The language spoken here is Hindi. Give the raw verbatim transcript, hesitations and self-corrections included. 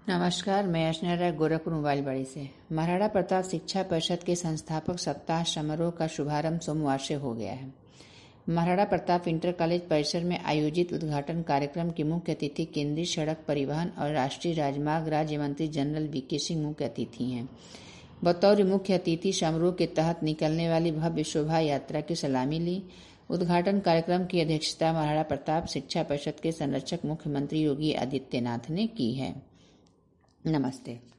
नमस्कार, मैं अर्चना राय गोरखपुर मोबाइल बाड़ी से। महाराणा प्रताप शिक्षा परिषद के संस्थापक सप्ताह समारोह का शुभारंभ सोमवार से हो गया है। महाराणा प्रताप इंटर कॉलेज परिसर में आयोजित उद्घाटन कार्यक्रम के मुख्य अतिथि केंद्रीय सड़क परिवहन और राष्ट्रीय राजमार्ग राज्य मंत्री जनरल वीके सिंह मुख्य अतिथि हैं। बतौर मुख्य अतिथि समारोह के तहत निकलने वाली भव्य शोभा यात्रा की सलामी ली। उद्घाटन कार्यक्रम की अध्यक्षता महाराणा प्रताप शिक्षा परिषद के संरक्षक मुख्यमंत्री योगी आदित्यनाथ ने की है। नमस्ते।